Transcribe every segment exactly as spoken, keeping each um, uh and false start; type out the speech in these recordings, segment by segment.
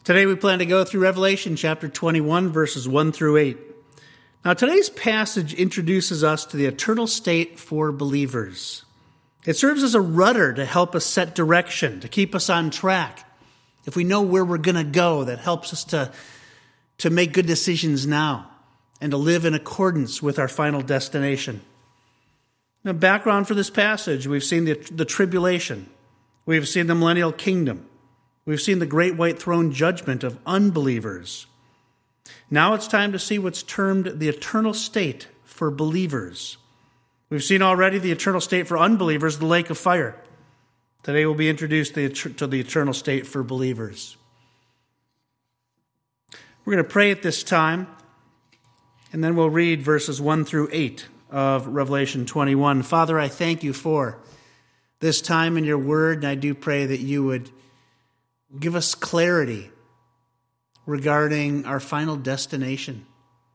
Today we plan to go through Revelation chapter twenty-one, verses one through eight. Now today's passage introduces us to the eternal state for believers. It serves as a rudder to help us set direction, to keep us on track. If we know where we're going to go, that helps us to, to make good decisions now and to live in accordance with our final destination. Now, background for this passage, we've seen the, the tribulation. We've seen the millennial kingdom. We've seen the great white throne judgment of unbelievers. Now it's time to see what's termed the eternal state for believers. We've seen already the eternal state for unbelievers, the lake of fire. Today we'll be introduced to the eternal state for believers. We're going to pray at this time, and then we'll read verses one through eight of Revelation twenty-one. Father, I thank you for this time in your word, and I do pray that you would give us clarity regarding our final destination.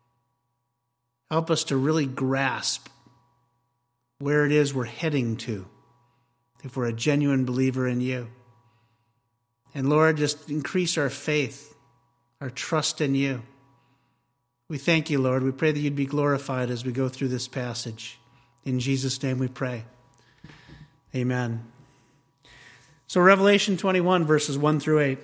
Help us to really grasp where it is we're heading to if we're a genuine believer in you. And Lord, just increase our faith, our trust in you. We thank you, Lord. We pray that you'd be glorified as we go through this passage. In Jesus' name we pray. Amen. So Revelation twenty-one, verses one through eight.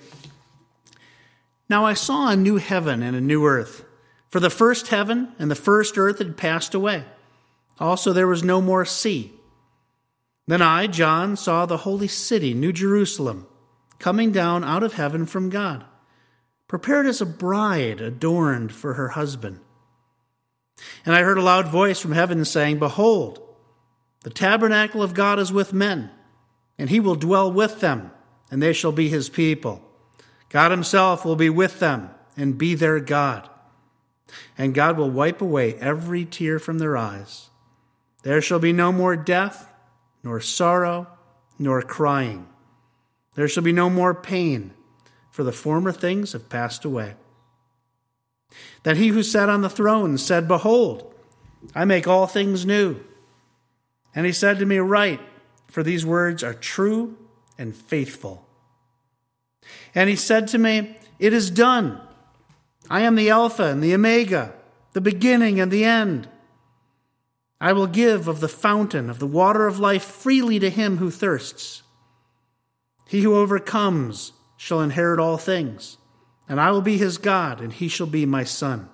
Now I saw a new heaven and a new earth, for the first heaven and the first earth had passed away. Also there was no more sea. Then I, John, saw the holy city, New Jerusalem, coming down out of heaven from God, prepared as a bride adorned for her husband. And I heard a loud voice from heaven saying, Behold, the tabernacle of God is with men, and he will dwell with them, and they shall be his people. God himself will be with them and be their God. And God will wipe away every tear from their eyes. There shall be no more death, nor sorrow, nor crying. There shall be no more pain, for the former things have passed away. Then he who sat on the throne said, Behold, I make all things new. And he said to me, Write, for these words are true and faithful. And he said to me, It is done. I am the Alpha and the Omega, the beginning and the end. I will give of the fountain of the water of life freely to him who thirsts. He who overcomes shall inherit all things, and I will be his God, and he shall be my son.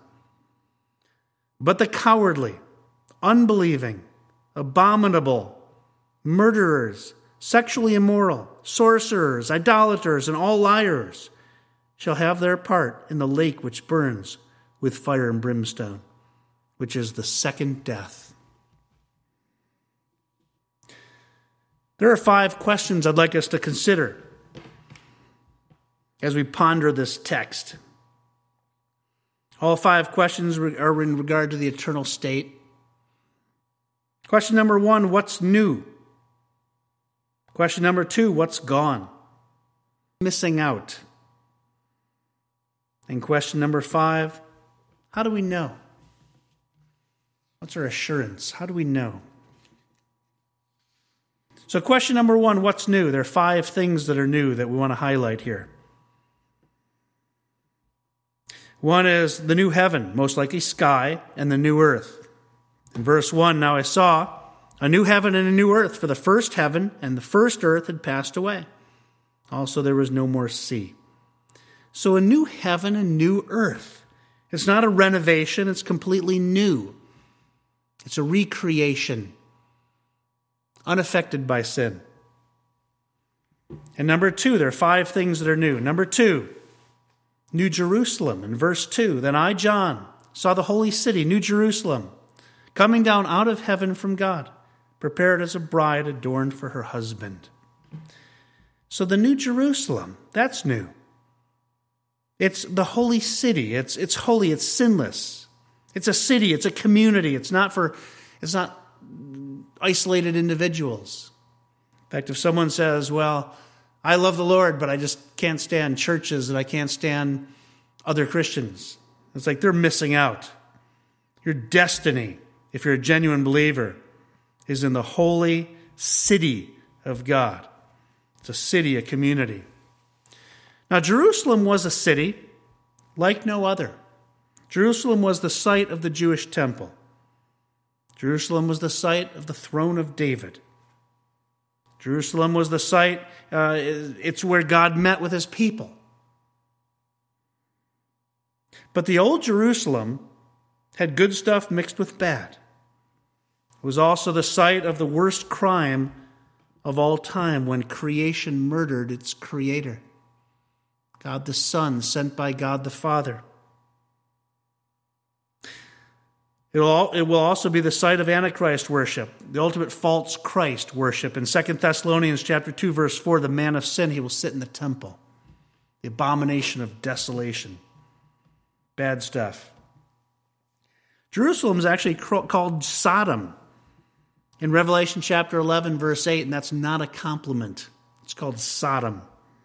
But the cowardly, unbelieving, abominable, murderers, sexually immoral, sorcerers, idolaters, and all liars shall have their part in the lake which burns with fire and brimstone, which is the second death. There are five questions I'd like us to consider as we ponder this text. All five questions are in regard to the eternal state. Question number one, what's new? Question number two, what's gone? Missing out. And question number five, how do we know? What's our assurance? How do we know? So question number one, what's new? There are five things that are new that we want to highlight here. One is the new heaven, most likely sky, and the new earth. In verse one, now I saw a new heaven and a new earth, for the first heaven and the first earth had passed away. Also there was no more sea. So a new heaven and new earth. It's not a renovation, it's completely new. It's a recreation, unaffected by sin. And number two, there are five things that are new. Number two, New Jerusalem. In verse two, then I, John, saw the holy city, New Jerusalem, coming down out of heaven from God, prepared as a bride adorned for her husband. So the New Jerusalem, that's new. It's the holy city. It's it's holy. It's sinless. It's a city. It's a community. It's not for, it's not isolated individuals. In fact, if someone says, well, I love the Lord, but I just can't stand churches and I can't stand other Christians, it's like they're missing out. Your destiny, if you're a genuine believer, is in the holy city of God. It's a city, a community. Now, Jerusalem was a city like no other. Jerusalem was the site of the Jewish temple. Jerusalem was the site of the throne of David. Jerusalem was the site, uh, it's where God met with his people. But the old Jerusalem had good stuff mixed with bad. It was also the site of the worst crime of all time, when creation murdered its creator, God the Son, sent by God the Father. It will, it will also be the site of Antichrist worship, the ultimate false Christ worship. In Second Thessalonians chapter two, verse four, the man of sin, he will sit in the temple. The abomination of desolation. Bad stuff. Jerusalem is actually called Sodom in Revelation chapter eleven, verse eight, and that's not a compliment. It's called Sodom.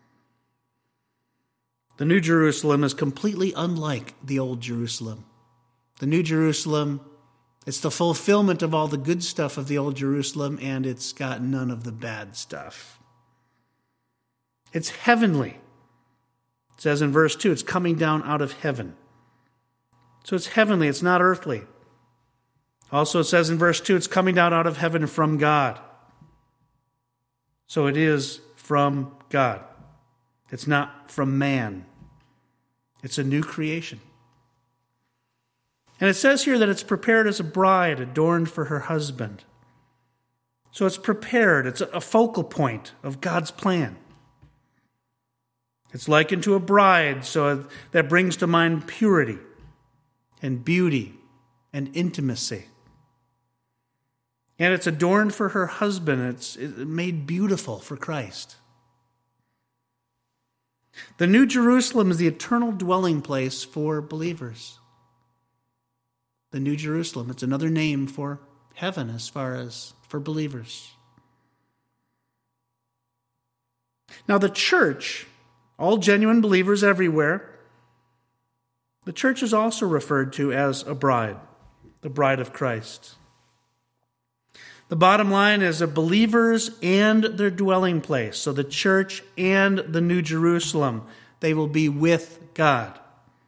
The New Jerusalem is completely unlike the Old Jerusalem. The New Jerusalem, it's the fulfillment of all the good stuff of the Old Jerusalem, and it's got none of the bad stuff. It's heavenly. It says in verse two, it's coming down out of heaven. So it's heavenly, it's not earthly. Also, it says in verse two, it's coming down out of heaven from God. So it is from God. It's not from man. It's a new creation. And it says here that it's prepared as a bride adorned for her husband. So it's prepared. It's a focal point of God's plan. It's likened to a bride, so that brings to mind purity and beauty and intimacy. And it's adorned for her husband. It's made beautiful for Christ. The New Jerusalem is the eternal dwelling place for believers. The New Jerusalem, it's another name for heaven as far as for believers. Now the church, all genuine believers everywhere, the church is also referred to as a bride, the bride of Christ. The bottom line is that believers and their dwelling place, so the church and the New Jerusalem, they will be with God.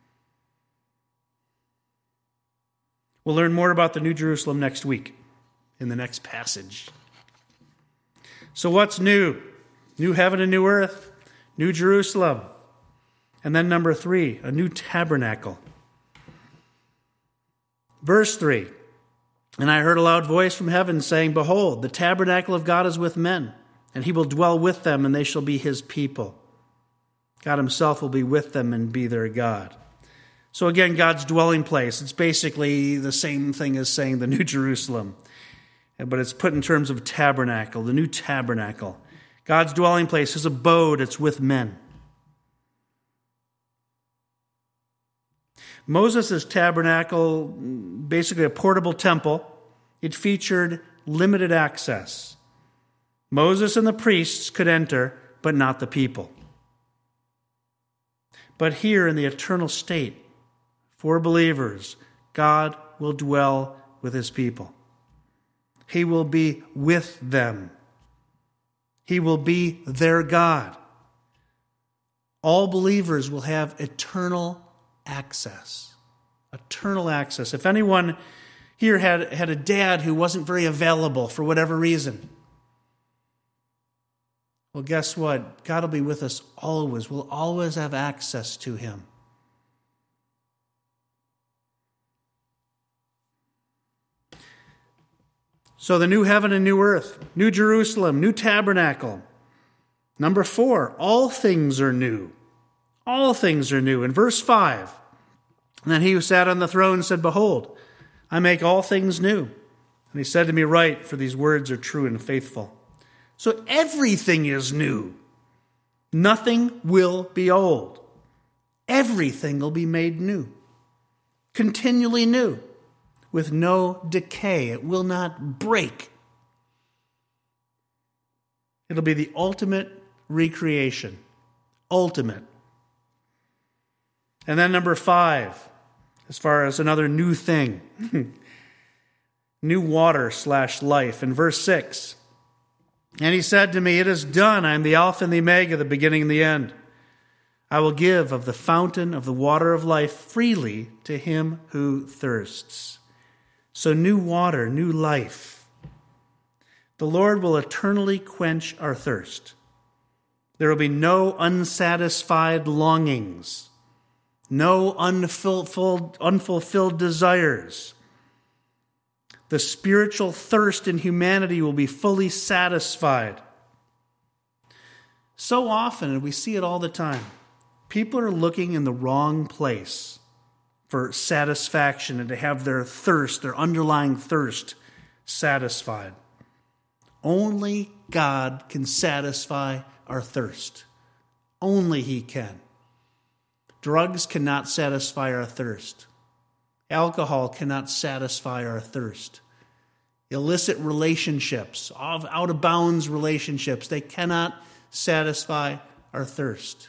We'll learn more about the New Jerusalem next week in the next passage. So what's new? New heaven and new earth, New Jerusalem. And then number three, a new tabernacle. Verse three, and I heard a loud voice from heaven saying, behold, the tabernacle of God is with men, and he will dwell with them, and they shall be his people. God himself will be with them and be their God. So again, God's dwelling place. It's basically the same thing as saying the New Jerusalem, but it's put in terms of tabernacle, the new tabernacle. God's dwelling place, his abode, it's with men. Moses' tabernacle, basically a portable temple, it featured limited access. Moses and the priests could enter, but not the people. But here in the eternal state, for believers, God will dwell with his people. He will be with them. He will be their God. All believers will have eternal access. Eternal access. If anyone here had, had a dad who wasn't very available for whatever reason, well, guess what? God will be with us always. We'll always have access to him. So the new heaven and new earth, new Jerusalem, new tabernacle. Number four, all things are new. All things are new. In verse five, and then he who sat on the throne said, behold, I make all things new. And he said to me, write, for these words are true and faithful. So everything is new. Nothing will be old. Everything will be made new. Continually new. With no decay. It will not break. It'll be the ultimate recreation. Ultimate. And then number five, as far as another new thing. New water slash life. In verse six, and he said to me, it is done. I am the Alpha and the Omega, the beginning and the end. I will give of the fountain of the water of life freely to him who thirsts. So new water, new life. The Lord will eternally quench our thirst. There will be no unsatisfied longings, no unfulfilled, unfulfilled desires. The spiritual thirst in humanity will be fully satisfied. So often, and we see it all the time, people are looking in the wrong place for satisfaction and to have their thirst, their underlying thirst, satisfied. Only God can satisfy our thirst. Only He can. Drugs cannot satisfy our thirst. Alcohol cannot satisfy our thirst. Illicit relationships, out-of-bounds relationships, they cannot satisfy our thirst.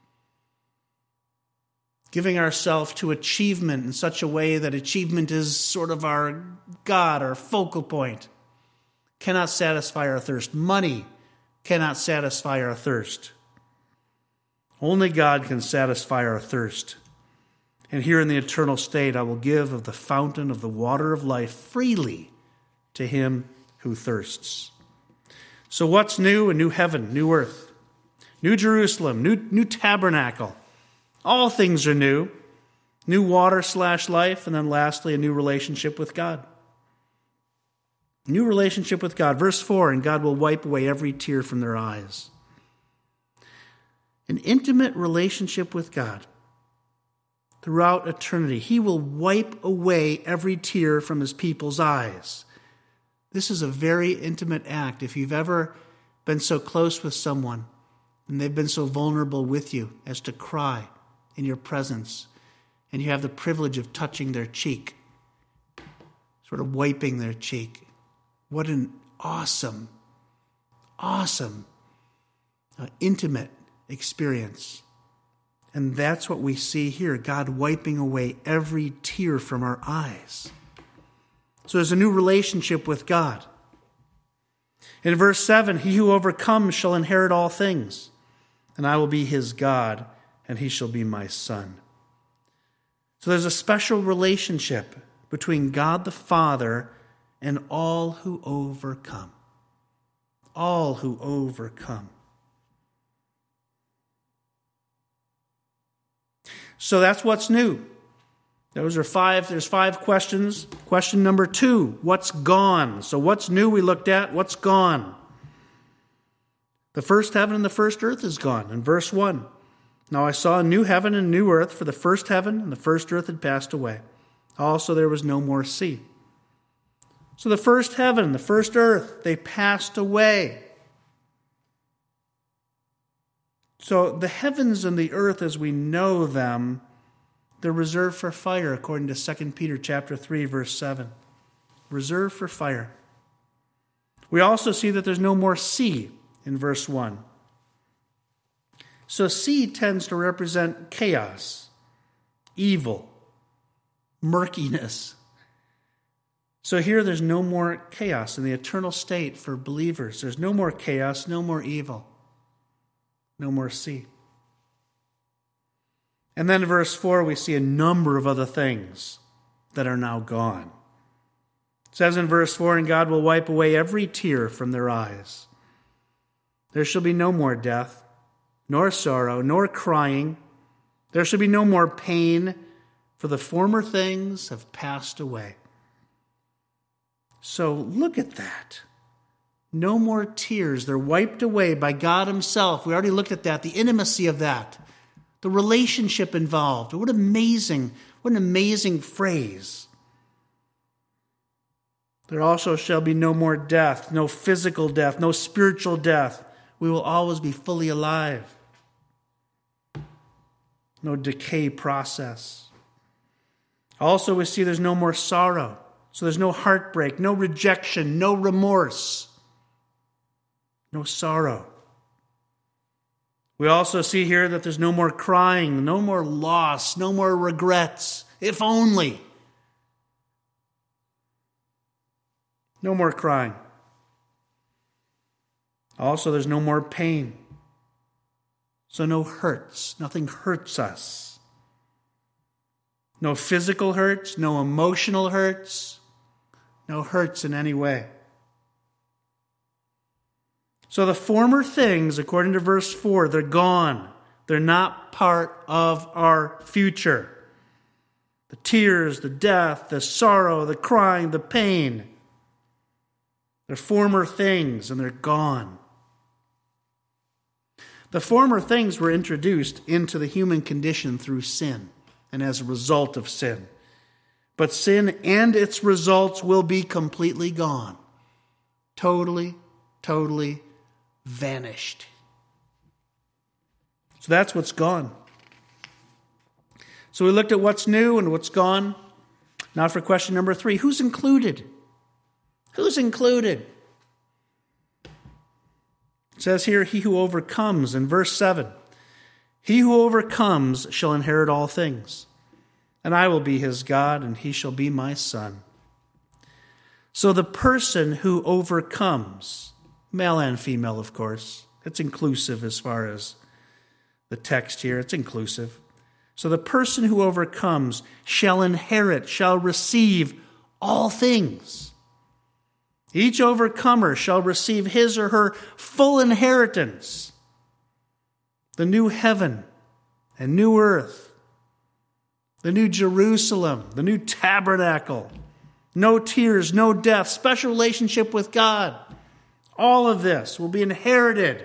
Giving ourselves to achievement in such a way that achievement is sort of our God, our focal point, cannot satisfy our thirst. Money cannot satisfy our thirst. Only God can satisfy our thirst. And here in the eternal state, I will give of the fountain of the water of life freely to him who thirsts. So what's new? A new heaven, new earth, new Jerusalem, new, new tabernacle. All things are new. New water slash life, and then lastly, a new relationship with God. New relationship with God. Verse four, and God will wipe away every tear from their eyes. An intimate relationship with God throughout eternity. He will wipe away every tear from his people's eyes. This is a very intimate act. If you've ever been so close with someone and they've been so vulnerable with you as to cry in your presence, and you have the privilege of touching their cheek, sort of wiping their cheek. What an awesome, awesome, uh, intimate experience. And that's what we see here, God wiping away every tear from our eyes. So there's a new relationship with God. In verse seven, he who overcomes shall inherit all things, and I will be his God, and he shall be my son. So there's a special relationship between God the Father and all who overcome. All who overcome. So that's what's new. Those are five, there's five questions. Question number two, what's gone? So what's new we looked at? What's gone? The first heaven and the first earth is gone. In verse one, now I saw a new heaven and a new earth, for the first heaven and the first earth had passed away. Also there was no more sea. So the first heaven, the first earth, they passed away. So the heavens and the earth as we know them, they're reserved for fire, according to Second Peter chapter three, verse seven. Reserved for fire. We also see that there's no more sea in verse one. So sea tends to represent chaos, evil, murkiness. So here there's no more chaos in the eternal state for believers. There's no more chaos, no more evil, no more sea. And then in verse four, we see a number of other things that are now gone. It says in verse four, and God will wipe away every tear from their eyes. There shall be no more death, nor sorrow, nor crying. There shall be no more pain, for the former things have passed away. So look at that. No more tears. They're wiped away by God himself. We already looked at that, the intimacy of that, the relationship involved. What amazing, what an amazing phrase. There also shall be no more death, no physical death, no spiritual death. We will always be fully alive. No decay process. Also, we see there's no more sorrow. So there's no heartbreak, no rejection, no remorse, no sorrow. We also see here that there's no more crying, no more loss, no more regrets, if only. No more crying. Also, there's no more pain. So no hurts. Nothing hurts us. No physical hurts, no emotional hurts, no hurts in any way. So the former things, according to verse four, they're gone. They're not part of our future. The tears, the death, the sorrow, the crying, the pain. They're former things and they're gone. The former things were introduced into the human condition through sin and as a result of sin. But sin and its results will be completely gone. Totally, totally vanished. So that's what's gone. So we looked at what's new and what's gone. Now for question number three, who's included? Who's included? It says here, he who overcomes in verse seven. He who overcomes shall inherit all things, and I will be his God, and he shall be my son. So the person who overcomes, male and female, of course, it's inclusive as far as the text here, it's inclusive. So the person who overcomes shall inherit, shall receive all things. Each overcomer shall receive his or her full inheritance. The new heaven and new earth. The new Jerusalem, the new tabernacle. No tears, no death, special relationship with God. All of this will be inherited.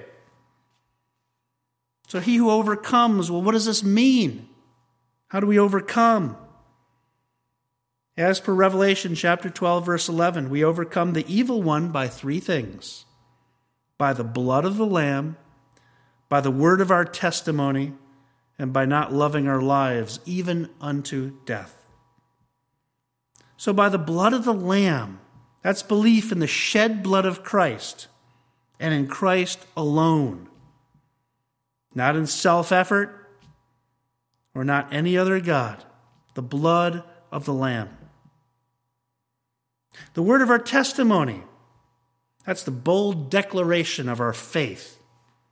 So he who overcomes, well, what does this mean? How do we overcome? As per Revelation chapter twelve, verse eleven, we overcome the evil one by three things. By the blood of the Lamb, by the word of our testimony, and by not loving our lives even unto death. So by the blood of the Lamb, that's belief in the shed blood of Christ, and in Christ alone. Not in self-effort, or not any other God. The blood of the Lamb. The word of our testimony. That's the bold declaration of our faith.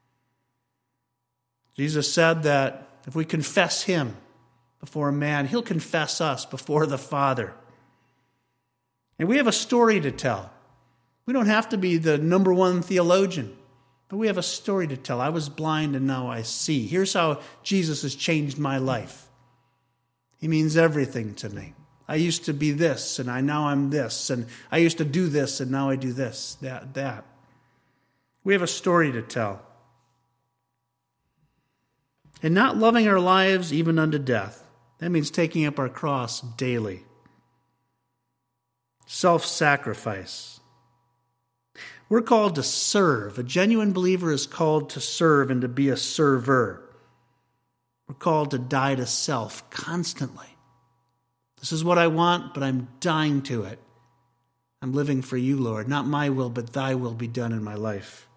Jesus said that if we confess him before a man, he'll confess us before the Father. And we have a story to tell. We don't have to be the number one theologian, but we have a story to tell. I was blind and now I see. Here's how Jesus has changed my life. He means everything to me. I used to be this, and I now I'm this, and I used to do this, and now I do this, that, that. We have a story to tell. And not loving our lives even unto death. That means taking up our cross daily. Self-sacrifice. We're called to serve. A genuine believer is called to serve and to be a server. We're called to die to self constantly. This is what I want, but I'm dying to it. I'm living for you, Lord. Not my will, but thy will be done in my life.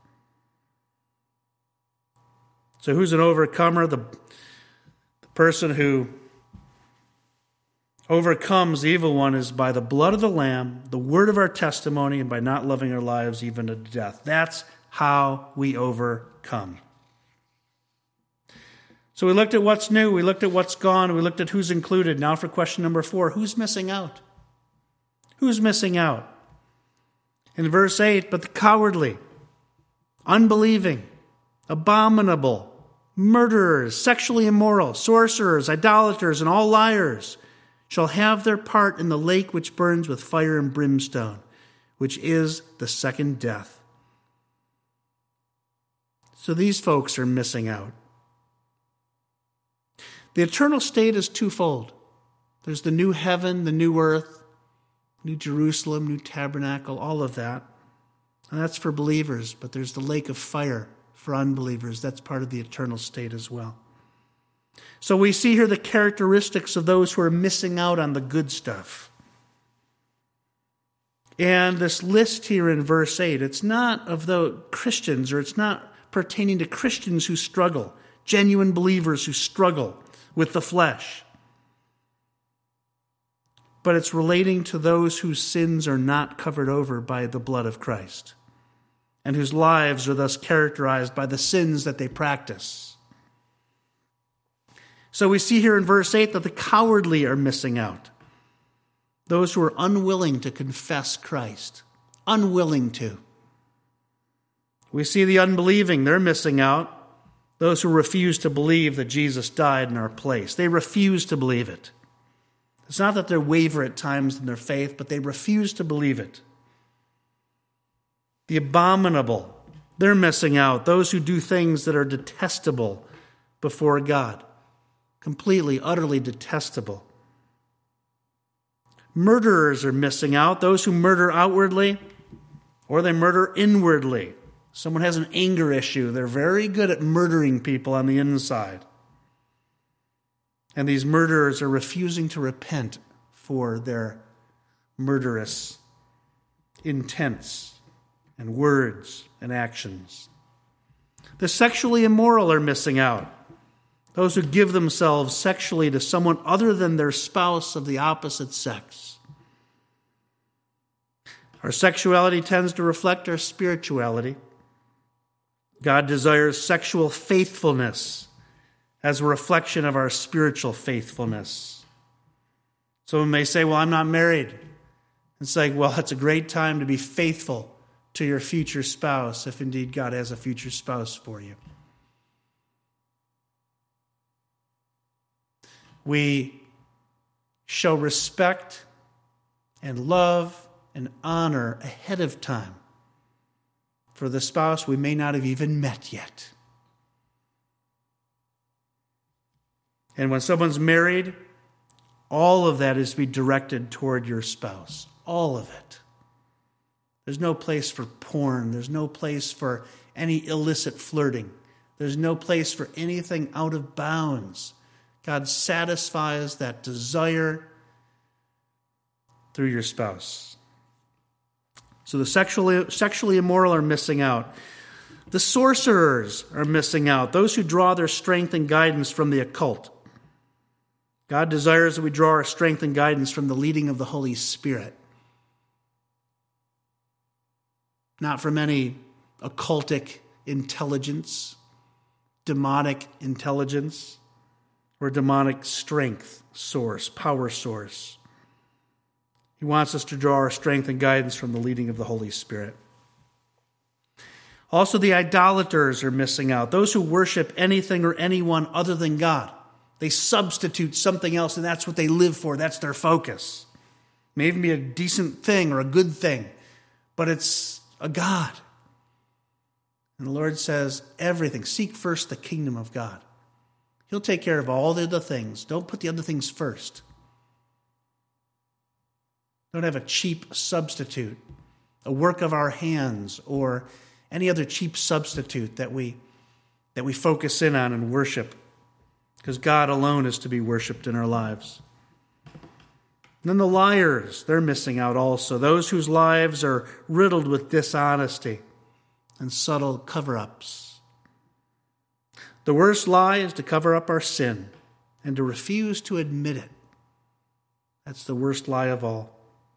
So who's an overcomer? The, the person who overcomes the evil one is by the blood of the Lamb, the word of our testimony, and by not loving our lives even to death. That's how we overcome. So we looked at what's new, we looked at what's gone, we looked at who's included. Now for question number four, who's missing out? Who's missing out? In verse eight, but the cowardly, unbelieving, abominable, murderers, sexually immoral, sorcerers, idolaters, and all liars shall have their part in the lake which burns with fire and brimstone, which is the second death. So these folks are missing out. The eternal state is twofold. There's the new heaven, the new earth, new Jerusalem, new tabernacle, all of that. And that's for believers, but there's the lake of fire for unbelievers. That's part of the eternal state as well. So we see here the characteristics of those who are missing out on the good stuff. And this list here in verse eight, it's not of the Christians, or it's not pertaining to Christians who struggle, genuine believers who struggle with the flesh. But it's relating to those whose sins are not covered over by the blood of Christ, and whose lives are thus characterized by the sins that they practice. So we see here in verse eight that the cowardly are missing out. Those who are unwilling to confess Christ. Unwilling to. We see the unbelieving, they're missing out. Those who refuse to believe that Jesus died in our place. They refuse to believe it. It's not that they waver at times in their faith, but they refuse to believe it. The abominable, they're missing out. Those who do things that are detestable before God. Completely, utterly detestable. Murderers are missing out. Those who murder outwardly, or they murder inwardly. Someone has an anger issue. They're very good at murdering people on the inside. And these murderers are refusing to repent for their murderous intents and words and actions. The sexually immoral are missing out. Those who give themselves sexually to someone other than their spouse of the opposite sex. Our sexuality tends to reflect our spirituality. God desires sexual faithfulness as a reflection of our spiritual faithfulness. Someone may say, well, I'm not married. It's like, well, it's a great time to be faithful to your future spouse, if indeed God has a future spouse for you. We show respect and love and honor ahead of time for the spouse we may not have even met yet. And when someone's married, all of that is to be directed toward your spouse. All of it. There's no place for porn. There's no place for any illicit flirting. There's no place for anything out of bounds. God satisfies that desire through your spouse. So the sexually, sexually immoral are missing out. The sorcerers are missing out. Those who draw their strength and guidance from the occult. God desires that we draw our strength and guidance from the leading of the Holy Spirit. Not from any occultic intelligence, demonic intelligence, or demonic strength source, power source. He wants us to draw our strength and guidance from the leading of the Holy Spirit. Also, the idolaters are missing out. Those who worship anything or anyone other than God. They substitute something else, and that's what they live for. That's their focus. It may even be a decent thing or a good thing, but it's a god. And the Lord says, everything, seek first the kingdom of God. He'll take care of all the other things. Don't put the other things first. Don't have a cheap substitute, a work of our hands, or any other cheap substitute that we that we focus in on and worship, because God alone is to be worshipped in our lives. And then the liars, they're missing out also. Those whose lives are riddled with dishonesty and subtle cover-ups. The worst lie is to cover up our sin and to refuse to admit it. That's the worst lie of all.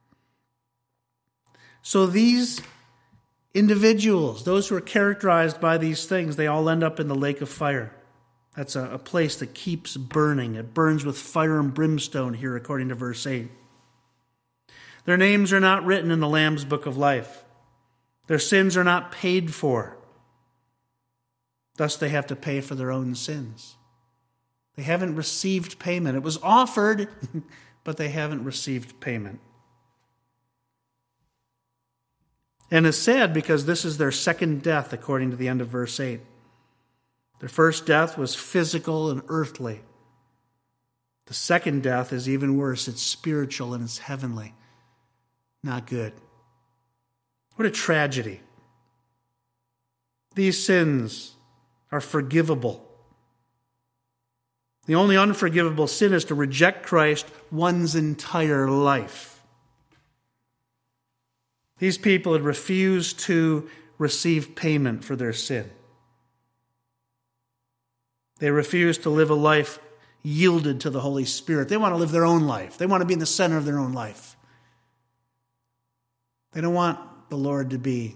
So these individuals, those who are characterized by these things, they all end up in the lake of fire. That's a, a place that keeps burning. It burns with fire and brimstone here, according to verse eight. Their names are not written in the Lamb's book of life. Their sins are not paid for. Thus, they have to pay for their own sins. They haven't received payment. It was offered, but they haven't received payment. And it's sad because this is their second death, according to the end of verse eight. Their first death was physical and earthly. The second death is even worse. It's spiritual and it's heavenly. Not good. What a tragedy. These sins are forgivable. The only unforgivable sin is to reject Christ one's entire life. These people had refused to receive payment for their sin. They refused to live a life yielded to the Holy Spirit. They want to live their own life. They want to be in the center of their own life. They don't want the Lord to be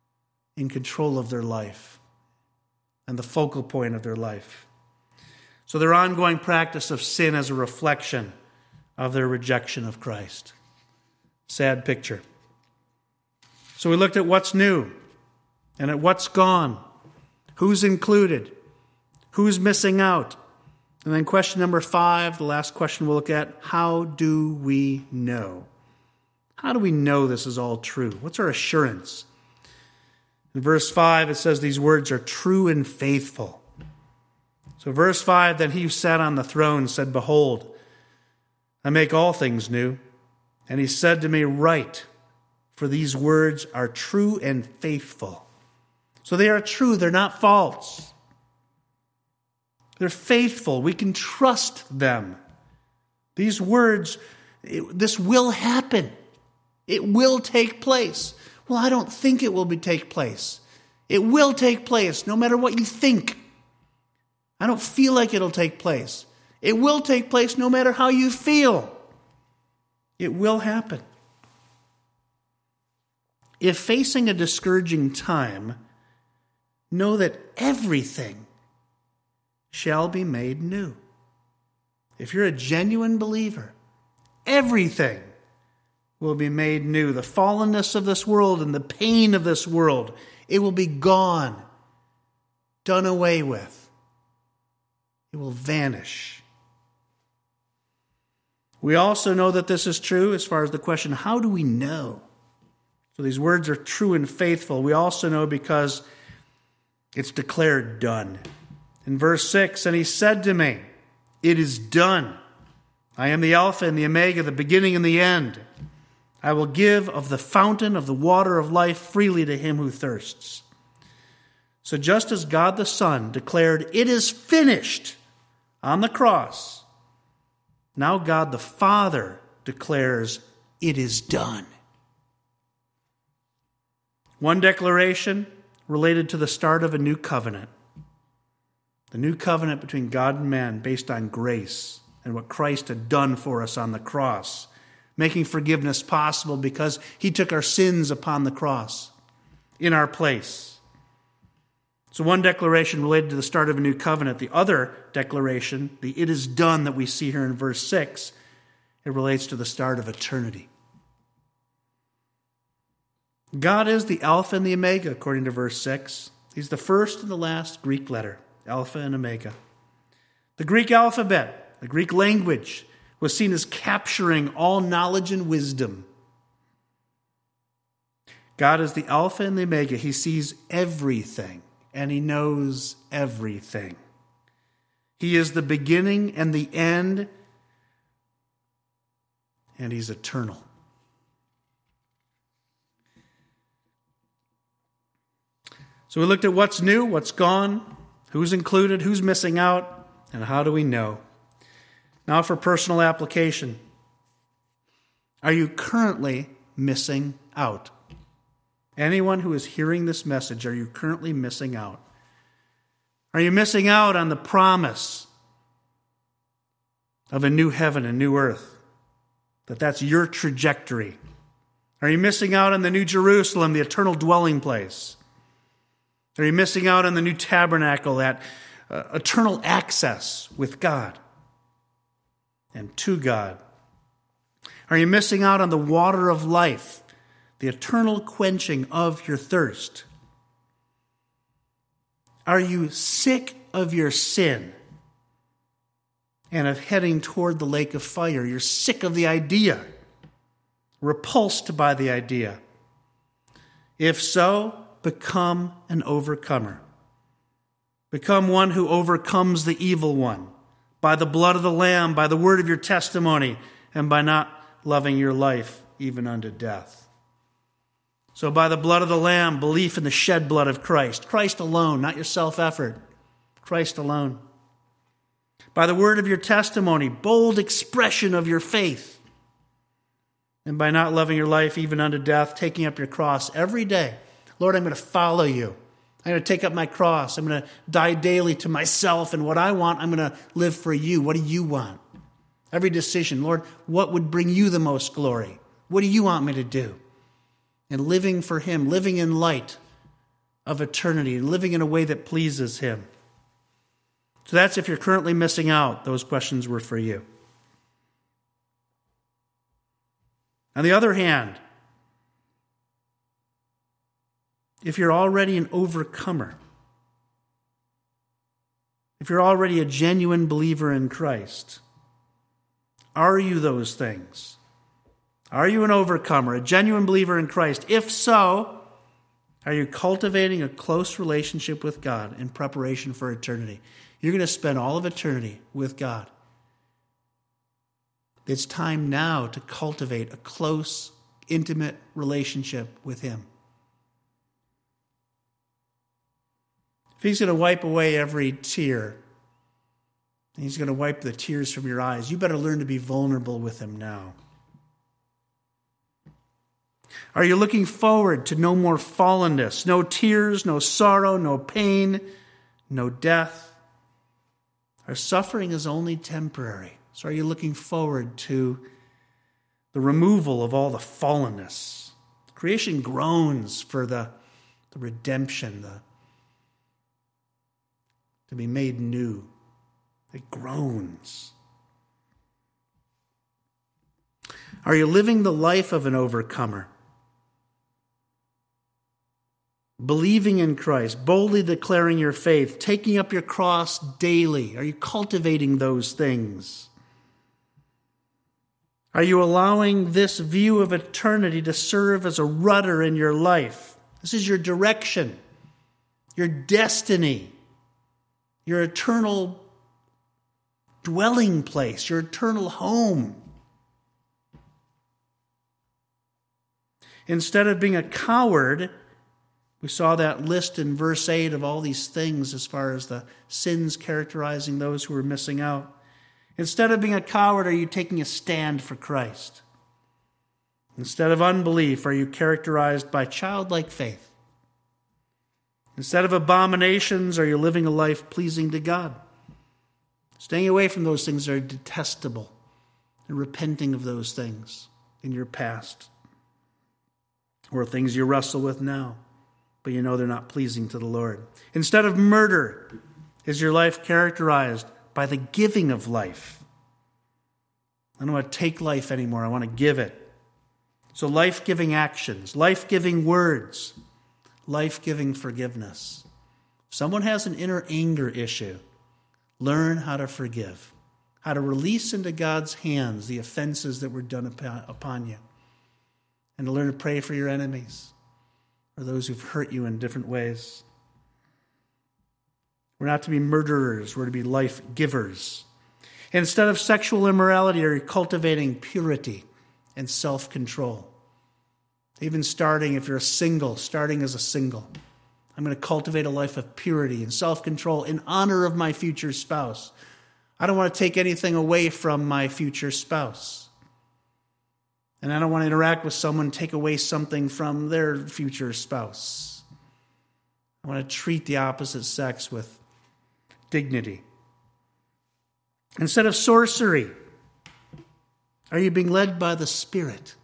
in control of their life and the focal point of their life. So their ongoing practice of sin as a reflection of their rejection of Christ. Sad picture. So we looked at what's new and at what's gone, who's included, who's missing out. And then question number five, the last question we'll look at, how do we know? How do we know this is all true? What's our assurance? In verse five, it says these words are true and faithful. So verse five, then he who sat on the throne said, behold, I make all things new. And he said to me, write, for these words are true and faithful. So they are true, they're not false. They're faithful. We can trust them. These words, it, this will happen. It will take place. Well, I don't think it will be take place. It will take place no matter what you think. I don't feel like it'll take place. It will take place no matter how you feel. It will happen. If facing a discouraging time, know that everything shall be made new. If you're a genuine believer, everything will be made new. The fallenness of this world and the pain of this world, it will be gone, done away with. It will vanish. We also know that this is true as far as the question, how do we know? So these words are true and faithful. We also know because it's declared done. In verse six, and he said to me, it is done. I am the Alpha and the Omega, the beginning and the end. I will give of the fountain of the water of life freely to him who thirsts. So just as God the Son declared, it is finished on the cross, now God the Father declares, it is done. One declaration related to the start of a new covenant. The new covenant between God and man based on grace and what Christ had done for us on the cross, making forgiveness possible because he took our sins upon the cross in our place. So one declaration related to the start of a new covenant. The other declaration, the it is done that we see here in verse six, it relates to the start of eternity. God is the Alpha and the Omega, according to verse six. He's the first and the last Greek letter, Alpha and Omega. The Greek alphabet, the Greek language, was seen as capturing all knowledge and wisdom. God is the Alpha and the Omega. He sees everything, and he knows everything. He is the beginning and the end, and he's eternal. So we looked at what's new, what's gone, who's included, who's missing out, and how do we know? Now for personal application. Are you currently missing out? Anyone who is hearing this message, are you currently missing out? Are you missing out on the promise of a new heaven and new earth? That that's your trajectory. Are you missing out on the new Jerusalem, the eternal dwelling place? Are you missing out on the new tabernacle, that uh, eternal access with God and to God? Are you missing out on the water of life, the eternal quenching of your thirst? Are you sick of your sin and of heading toward the lake of fire? You're sick of the idea, repulsed by the idea. If so, become an overcomer. Become one who overcomes the evil one by the blood of the Lamb, by the word of your testimony, and by not loving your life even unto death. So by the blood of the Lamb, belief in the shed blood of Christ. Christ alone, not your self-effort. Christ alone. By the word of your testimony, bold expression of your faith. And by not loving your life even unto death, taking up your cross every day. Lord, I'm going to follow you. I'm going to take up my cross. I'm going to die daily to myself and what I want. I'm going to live for you. What do you want? Every decision, Lord, what would bring you the most glory? What do you want me to do? And living for him, living in light of eternity, and living in a way that pleases him. So that's if you're currently missing out. Those questions were for you. On the other hand, if you're already an overcomer, if you're already a genuine believer in Christ, are you those things? Are you an overcomer, a genuine believer in Christ? If so, are you cultivating a close relationship with God in preparation for eternity? You're going to spend all of eternity with God. It's time now to cultivate a close, intimate relationship with Him. If He's going to wipe away every tear, and He's going to wipe the tears from your eyes, you better learn to be vulnerable with Him now. Are you looking forward to no more fallenness, no tears, no sorrow, no pain, no death? Our suffering is only temporary. So are you looking forward to the removal of all the fallenness? Creation groans for the, the redemption, the, to be made new. It groans. Are you living the life of an overcomer? Believing in Christ, boldly declaring your faith, taking up your cross daily. Are you cultivating those things? Are you allowing this view of eternity to serve as a rudder in your life? This is your direction, your destiny, your eternal dwelling place, your eternal home. Instead of being a coward, we saw that list in verse eight of all these things as far as the sins characterizing those who are missing out. Instead of being a coward, are you taking a stand for Christ? Instead of unbelief, are you characterized by childlike faith? Instead of abominations, are you living a life pleasing to God? Staying away from those things that are detestable and repenting of those things in your past or things you wrestle with now, but you know they're not pleasing to the Lord. Instead of murder, is your life characterized by the giving of life? I don't want to take life anymore. I want to give it. So life-giving actions, life-giving words, life-giving forgiveness. If someone has an inner anger issue, learn how to forgive, how to release into God's hands the offenses that were done upon you, and to learn to pray for your enemies or those who've hurt you in different ways. We're not to be murderers. We're to be life givers. Instead of sexual immorality, are you cultivating purity and self-control? Even starting, if you're a single, starting as a single. I'm going to cultivate a life of purity and self-control in honor of my future spouse. I don't want to take anything away from my future spouse. And I don't want to interact with someone, take away something from their future spouse. I want to treat the opposite sex with dignity. Instead of sorcery, are you being led by the Spirit?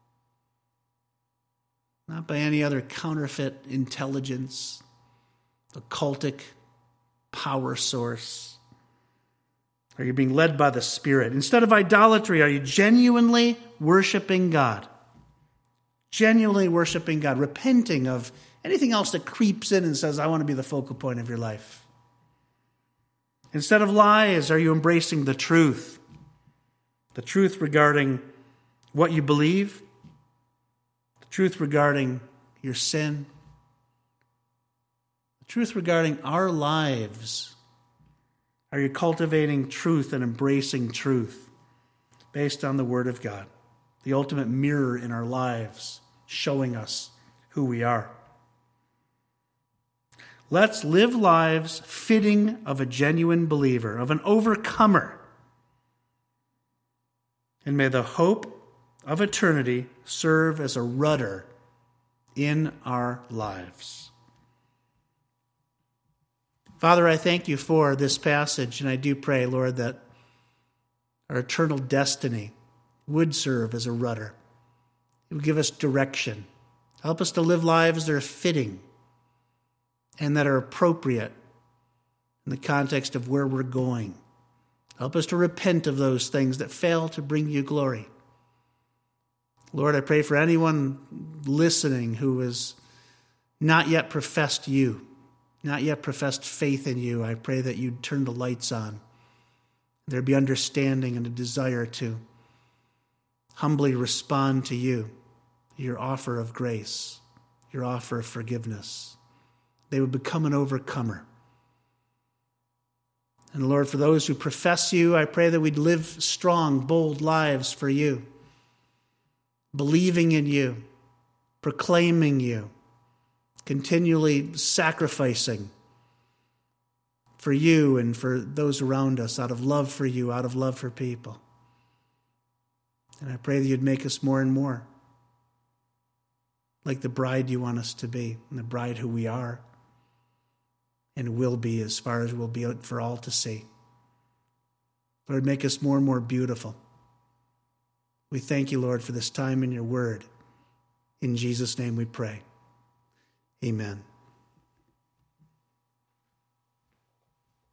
Not by any other counterfeit intelligence, occultic power source. Are you being led by the Spirit? Instead of idolatry, are you genuinely worshiping God? Genuinely worshiping God, repenting of anything else that creeps in and says, I want to be the focal point of your life. Instead of lies, are you embracing the truth? The truth regarding what you believe, the truth regarding your sin, the truth regarding our lives. Are you cultivating truth and embracing truth based on the Word of God, the ultimate mirror in our lives, showing us who we are? Let's live lives fitting of a genuine believer, of an overcomer. And may the hope of eternity serve as a rudder in our lives. Father, I thank you for this passage, and I do pray, Lord, that our eternal destiny would serve as a rudder. It would give us direction. Help us to live lives that are fitting and that are appropriate in the context of where we're going. Help us to repent of those things that fail to bring you glory. Lord, I pray for anyone listening who has not yet professed you, not yet professed faith in you. I pray that you'd turn the lights on. There'd be understanding and a desire to humbly respond to you, your offer of grace, your offer of forgiveness. They would become an overcomer. And Lord, for those who profess you, I pray that we'd live strong, bold lives for you, believing in you, proclaiming you, continually sacrificing for you and for those around us out of love for you, out of love for people. And I pray that you'd make us more and more like the bride you want us to be, and the bride who we are and will be as far as we'll be out for all to see. Lord, make us more and more beautiful. We thank you, Lord, for this time in your word. In Jesus' name we pray. Amen.